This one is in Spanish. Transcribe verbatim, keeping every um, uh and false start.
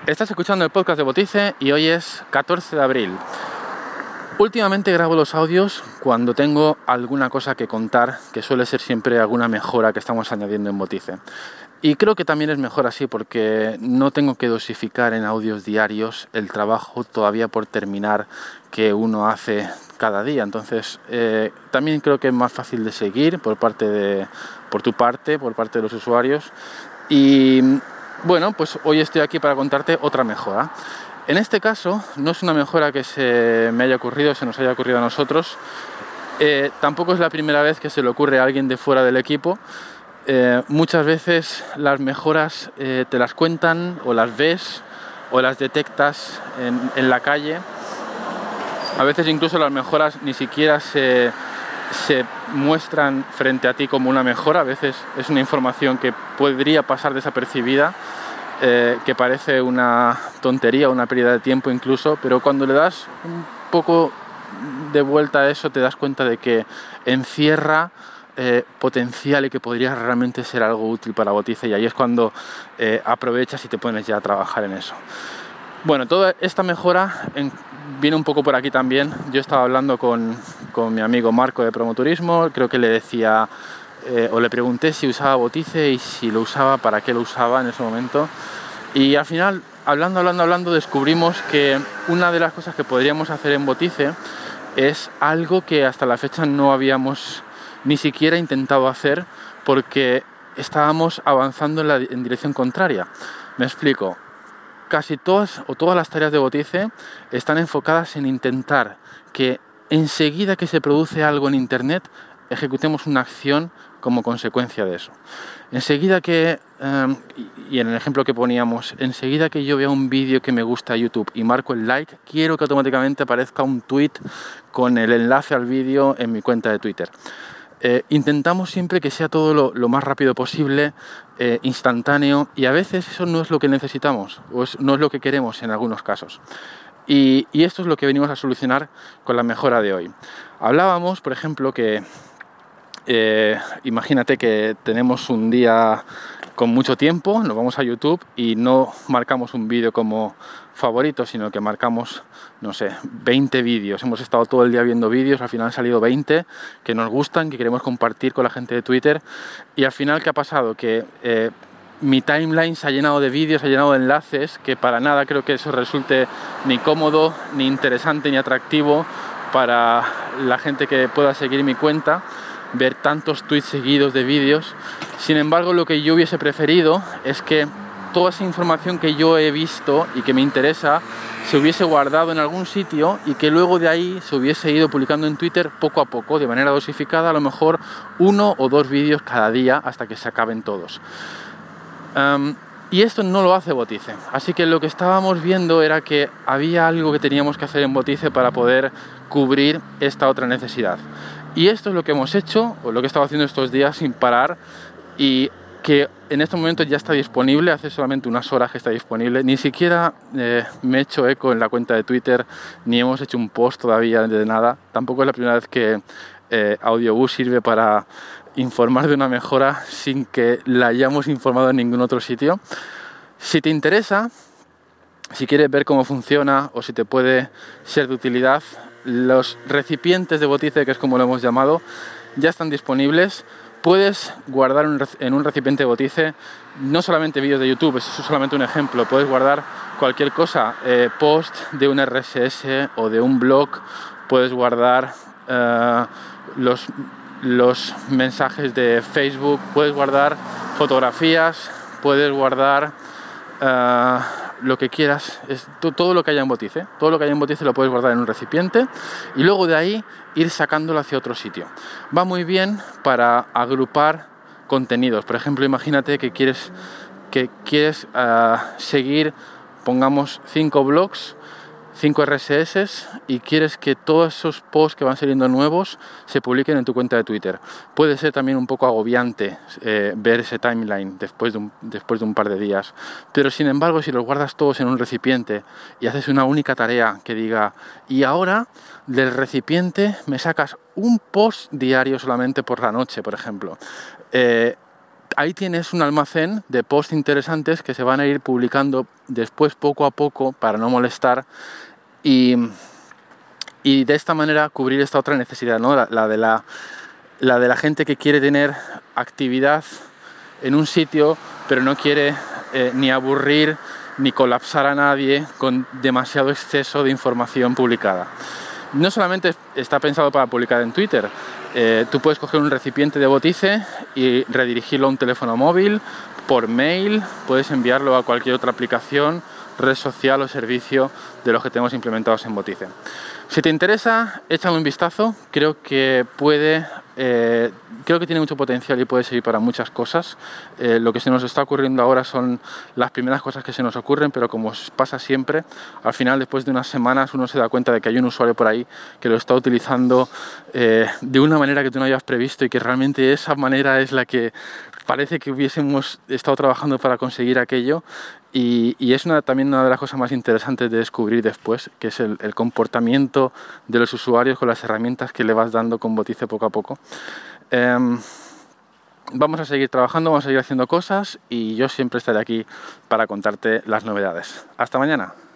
Estás escuchando el podcast de Botice y hoy es catorce de abril. Últimamente grabo los audios cuando tengo alguna cosa que contar, que suele ser siempre alguna mejora que estamos añadiendo en Botice. Y creo que también es mejor así porque no tengo que dosificar en audios diarios el trabajo todavía por terminar que uno hace cada día. Entonces eh, también creo que es más fácil de seguir por parte de, por tu parte, por parte de los usuarios. Y bueno, pues hoy estoy aquí para contarte otra mejora. En este caso no es una mejora que se me haya ocurrido, se nos haya ocurrido a nosotros. Eh, tampoco es la primera vez que se le ocurre a alguien de fuera del equipo. Eh, muchas veces las mejoras eh, te las cuentan o las ves o las detectas en, en la calle. A veces incluso las mejoras ni siquiera se, se muestran frente a ti como una mejora. A veces es una información que podría pasar desapercibida, eh, que parece una tontería, una pérdida de tiempo incluso, pero cuando le das un poco de vuelta a eso te das cuenta de que encierra Eh, potencial y que podría realmente ser algo útil para Botice, y ahí es cuando eh, aprovechas y te pones ya a trabajar en eso. Bueno, toda esta mejora en, viene un poco por aquí también. Yo estaba hablando con, con mi amigo Marco de Promoturismo, creo que le decía eh, o le pregunté si usaba Botice y si lo usaba, para qué lo usaba en ese momento, y al final, hablando, hablando, hablando, descubrimos que una de las cosas que podríamos hacer en Botice es algo que hasta la fecha no habíamos ni siquiera intentado hacer porque estábamos avanzando en la en dirección contraria. Me explico. Casi todas o todas las tareas de Botice están enfocadas en intentar que enseguida que se produce algo en Internet ejecutemos una acción como consecuencia de eso. Enseguida que, um, y en el ejemplo que poníamos, enseguida que yo vea un vídeo que me gusta a YouTube y marco el like, quiero que automáticamente aparezca un tweet con el enlace al vídeo en mi cuenta de Twitter. Eh, intentamos siempre que sea todo lo, lo más rápido posible, eh, instantáneo, y a veces eso no es lo que necesitamos o es, no es lo que queremos en algunos casos. Y, y esto es lo que venimos a solucionar con la mejora de hoy. Hablábamos, por ejemplo, que eh, imagínate que tenemos un día con mucho tiempo, nos vamos a YouTube y no marcamos un vídeo como favorito, sino que marcamos, no sé, veinte vídeos. Hemos estado todo el día viendo vídeos, al final han salido veinte que nos gustan, que queremos compartir con la gente de Twitter, y al final, ¿qué ha pasado? Que eh, mi timeline se ha llenado de vídeos, se ha llenado de enlaces, que para nada creo que eso resulte ni cómodo, ni interesante, ni atractivo para la gente que pueda seguir mi cuenta, ver tantos tweets seguidos de vídeos. Sin embargo, lo que yo hubiese preferido es que toda esa información que yo he visto y que me interesa se hubiese guardado en algún sitio y que luego de ahí se hubiese ido publicando en Twitter poco a poco, de manera dosificada, a lo mejor uno o dos vídeos cada día hasta que se acaben todos. Um, y esto no lo hace Botice, así que lo que estábamos viendo era que había algo que teníamos que hacer en Botice para poder cubrir esta otra necesidad. Y esto es lo que hemos hecho, o lo que he estado haciendo estos días sin parar, y que en estos momentos ya está disponible, hace solamente unas horas que está disponible. Ni siquiera eh, me he hecho eco en la cuenta de Twitter, ni hemos hecho un post todavía de nada. Tampoco es la primera vez que eh, Audiobus sirve para informar de una mejora sin que la hayamos informado en ningún otro sitio. Si te interesa, si quieres ver cómo funciona o si te puede ser de utilidad, los recipientes de Botice, que es como lo hemos llamado, ya están disponibles. Puedes guardar en un recipiente de Botice no solamente vídeos de YouTube, eso es solamente un ejemplo. Puedes guardar cualquier cosa, eh, post de un R S S o de un blog, puedes guardar eh, los, los mensajes de Facebook, puedes guardar fotografías, puedes guardar Uh, lo que quieras, es todo lo que haya en Botice, todo lo que haya en Botice lo puedes guardar en un recipiente y luego de ahí ir sacándolo hacia otro sitio. Va muy bien para agrupar contenidos. Por ejemplo, imagínate que quieres, que quieres uh, seguir, pongamos, cinco blogs, cinco R S S, y quieres que todos esos posts que van saliendo nuevos se publiquen en tu cuenta de Twitter. Puede ser también un poco agobiante eh, ver ese timeline después de, un, después de un par de días, pero sin embargo, si los guardas todos en un recipiente y haces una única tarea que diga, y ahora del recipiente me sacas un post diario solamente por la noche, por ejemplo, eh, ahí tienes un almacén de posts interesantes que se van a ir publicando después poco a poco para no molestar y, y de esta manera cubrir esta otra necesidad, ¿no? La, la, de la, la de la gente que quiere tener actividad en un sitio pero no quiere eh, ni aburrir ni colapsar a nadie con demasiado exceso de información publicada. No solamente está pensado para publicar en Twitter, eh, tú puedes coger un recipiente de Botice y redirigirlo a un teléfono móvil, por mail, puedes enviarlo a cualquier otra aplicación, red social o servicio de los que tenemos implementados en Botice. Si te interesa, échale un vistazo, creo que puede, eh, creo que tiene mucho potencial y puede servir para muchas cosas. Eh, lo que se nos está ocurriendo ahora son las primeras cosas que se nos ocurren, pero como pasa siempre, al final, después de unas semanas, uno se da cuenta de que hay un usuario por ahí que lo está utilizando eh, de una manera que tú no habías previsto y que realmente esa manera es la que parece que hubiésemos estado trabajando para conseguir aquello. Y, y es una, también una de las cosas más interesantes de descubrir después, que es el, el comportamiento de los usuarios con las herramientas que le vas dando con Botice poco a poco. Eh, vamos a seguir trabajando, vamos a seguir haciendo cosas y yo siempre estaré aquí para contarte las novedades. Hasta mañana.